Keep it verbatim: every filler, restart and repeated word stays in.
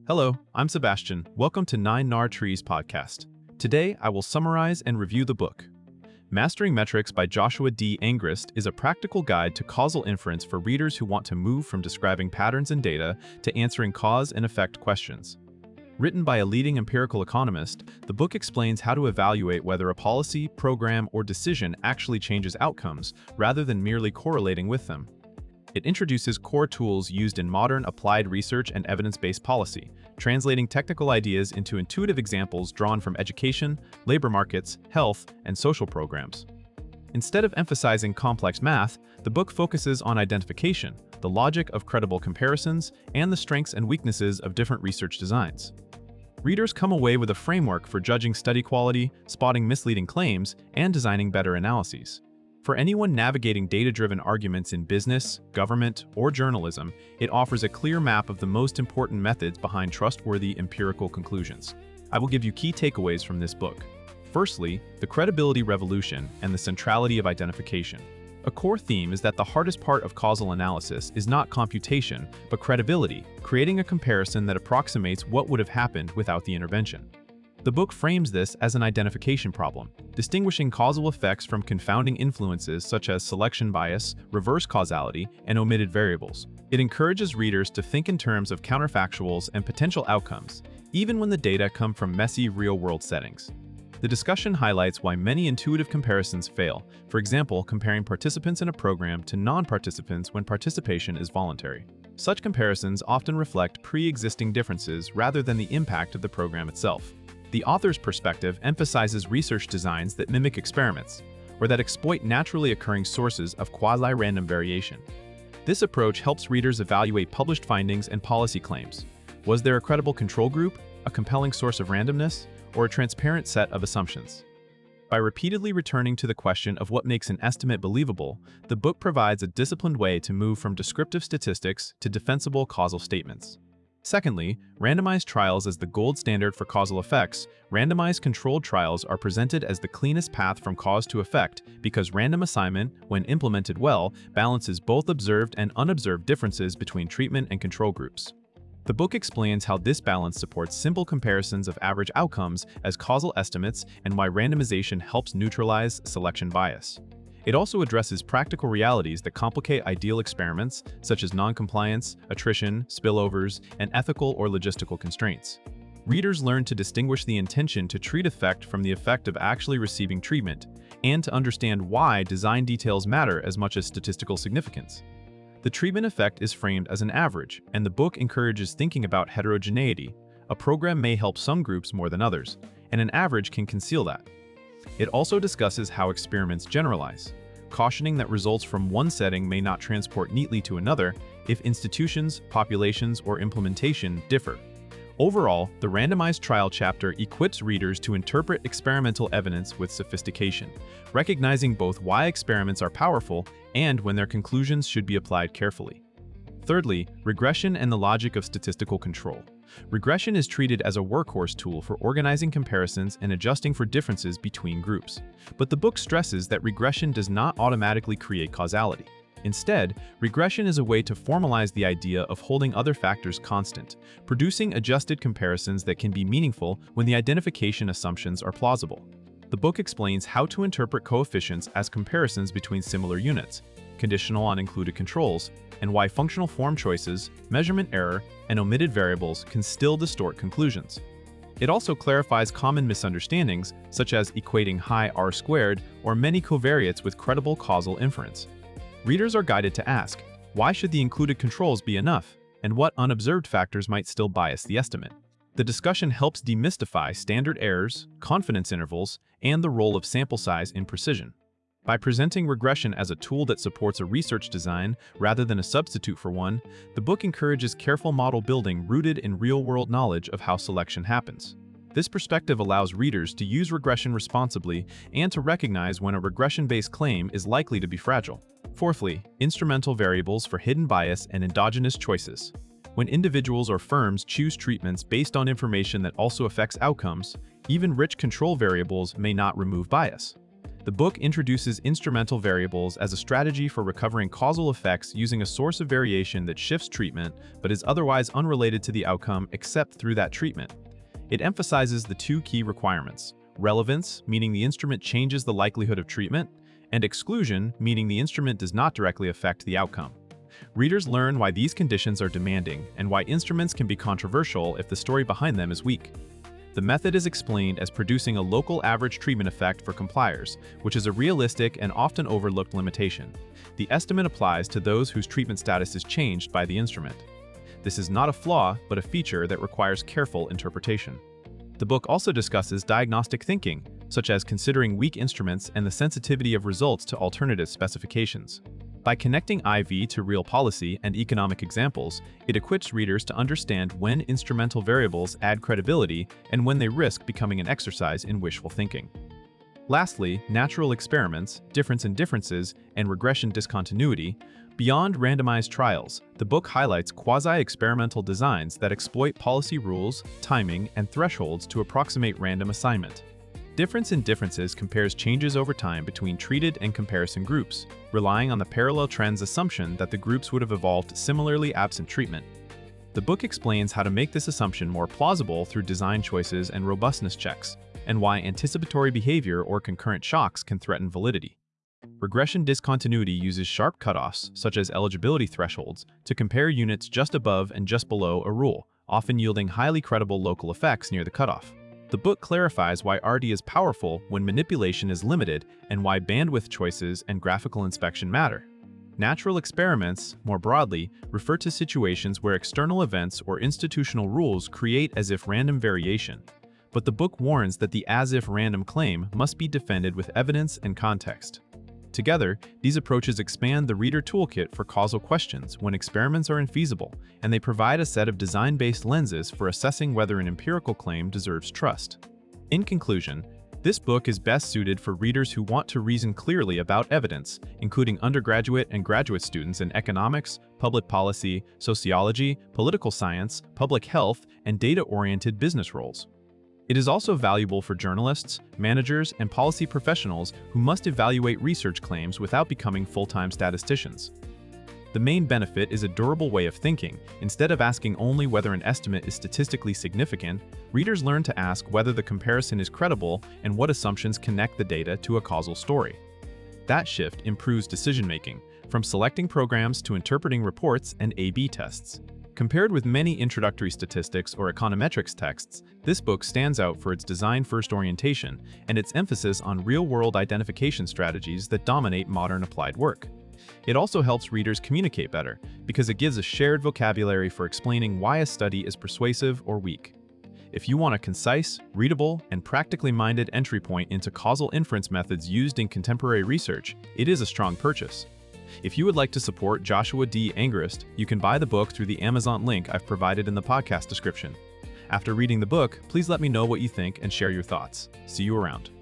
Hello, I'm Sebastian. Welcome to Nine Nar Trees podcast. Today, I will summarize and review the book. Mastering Metrics by Joshua D. Angrist is a practical guide to causal inference for readers who want to move from describing patterns in data to answering cause and effect questions. Written by a leading empirical economist, the book explains how to evaluate whether a policy, program, or decision actually changes outcomes rather than merely correlating with them. It introduces core tools used in modern applied research and evidence-based policy, translating technical ideas into intuitive examples drawn from education, labor markets, health, and social programs. Instead of emphasizing complex math, the book focuses on identification, the logic of credible comparisons, and the strengths and weaknesses of different research designs. Readers come away with a framework for judging study quality, spotting misleading claims, and designing better analyses. For anyone navigating data-driven arguments in business, government, or journalism, it offers a clear map of the most important methods behind trustworthy empirical conclusions. I will give you key takeaways from this book. Firstly, the credibility revolution and the centrality of identification. A core theme is that the hardest part of causal analysis is not computation, but credibility, creating a comparison that approximates what would have happened without the intervention. The book frames this as an identification problem, distinguishing causal effects from confounding influences such as selection bias, reverse causality, and omitted variables. It encourages readers to think in terms of counterfactuals and potential outcomes, even when the data come from messy real-world settings. The discussion highlights why many intuitive comparisons fail, for example, comparing participants in a program to non-participants when participation is voluntary. Such comparisons often reflect pre-existing differences rather than the impact of the program itself. The author's perspective emphasizes research designs that mimic experiments, or that exploit naturally occurring sources of quasi-random variation. This approach helps readers evaluate published findings and policy claims. Was there a credible control group, a compelling source of randomness, or a transparent set of assumptions? By repeatedly returning to the question of what makes an estimate believable, the book provides a disciplined way to move from descriptive statistics to defensible causal statements. Secondly, randomized trials as the gold standard for causal effects. Randomized controlled trials are presented as the cleanest path from cause to effect because random assignment, when implemented well, balances both observed and unobserved differences between treatment and control groups. The book explains how this balance supports simple comparisons of average outcomes as causal estimates and why randomization helps neutralize selection bias. It also addresses practical realities that complicate ideal experiments, such as noncompliance, attrition, spillovers, and ethical or logistical constraints. Readers learn to distinguish the intention to treat effect from the effect of actually receiving treatment, and to understand why design details matter as much as statistical significance. The treatment effect is framed as an average, and the book encourages thinking about heterogeneity. A program may help some groups more than others, and an average can conceal that. It also discusses how experiments generalize, cautioning that results from one setting may not transport neatly to another if institutions, populations, or implementation differ. Overall, the randomized trial chapter equips readers to interpret experimental evidence with sophistication, recognizing both why experiments are powerful and when their conclusions should be applied carefully. Thirdly, regression and the logic of statistical control. Regression is treated as a workhorse tool for organizing comparisons and adjusting for differences between groups. But the book stresses that regression does not automatically create causality. Instead, regression is a way to formalize the idea of holding other factors constant, producing adjusted comparisons that can be meaningful when the identification assumptions are plausible. The book explains how to interpret coefficients as comparisons between similar units, conditional on included controls, and why functional form choices, measurement error, and omitted variables can still distort conclusions. It also clarifies common misunderstandings, such as equating high R squared or many covariates with credible causal inference. Readers are guided to ask, why should the included controls be enough, and what unobserved factors might still bias the estimate? The discussion helps demystify standard errors, confidence intervals, and the role of sample size in precision. By presenting regression as a tool that supports a research design rather than a substitute for one, the book encourages careful model building rooted in real-world knowledge of how selection happens. This perspective allows readers to use regression responsibly and to recognize when a regression-based claim is likely to be fragile. Fourthly, instrumental variables for hidden bias and endogenous choices. When individuals or firms choose treatments based on information that also affects outcomes, even rich control variables may not remove bias. The book introduces instrumental variables as a strategy for recovering causal effects using a source of variation that shifts treatment but is otherwise unrelated to the outcome except through that treatment. It emphasizes the two key requirements: relevance, meaning the instrument changes the likelihood of treatment, and exclusion, meaning the instrument does not directly affect the outcome. Readers learn why these conditions are demanding and why instruments can be controversial if the story behind them is weak. The method is explained as producing a local average treatment effect for compliers, which is a realistic and often overlooked limitation. The estimate applies to those whose treatment status is changed by the instrument. This is not a flaw, but a feature that requires careful interpretation. The book also discusses diagnostic thinking, such as considering weak instruments and the sensitivity of results to alternative specifications. By connecting I V to real policy and economic examples, it equips readers to understand when instrumental variables add credibility and when they risk becoming an exercise in wishful thinking. Lastly, natural experiments, difference in differences, and regression discontinuity. Beyond randomized trials, the book highlights quasi-experimental designs that exploit policy rules, timing, and thresholds to approximate random assignment. Difference in differences compares changes over time between treated and comparison groups, relying on the parallel trends assumption that the groups would have evolved similarly absent treatment. The book explains how to make this assumption more plausible through design choices and robustness checks, and why anticipatory behavior or concurrent shocks can threaten validity. Regression discontinuity uses sharp cutoffs, such as eligibility thresholds, to compare units just above and just below a rule, often yielding highly credible local effects near the cutoff. The book clarifies why R D is powerful when manipulation is limited and why bandwidth choices and graphical inspection matter. Natural experiments, more broadly, refer to situations where external events or institutional rules create as-if random variation. But the book warns that the as-if random claim must be defended with evidence and context. Together, these approaches expand the reader toolkit for causal questions when experiments are infeasible, and they provide a set of design-based lenses for assessing whether an empirical claim deserves trust. In conclusion, this book is best suited for readers who want to reason clearly about evidence, including undergraduate and graduate students in economics, public policy, sociology, political science, public health, and data-oriented business roles. It is also valuable for journalists, managers, and policy professionals who must evaluate research claims without becoming full-time statisticians. The main benefit is a durable way of thinking. Instead of asking only whether an estimate is statistically significant, readers learn to ask whether the comparison is credible and what assumptions connect the data to a causal story. That shift improves decision-making, from selecting programs to interpreting reports and A B tests. Compared with many introductory statistics or econometrics texts, this book stands out for its design-first orientation and its emphasis on real-world identification strategies that dominate modern applied work. It also helps readers communicate better, because it gives a shared vocabulary for explaining why a study is persuasive or weak. If you want a concise, readable, and practically minded entry point into causal inference methods used in contemporary research, it is a strong purchase. If you would like to support Joshua D. Angrist, you can buy the book through the Amazon link I've provided in the podcast description. After reading the book, please let me know what you think and share your thoughts. See you around.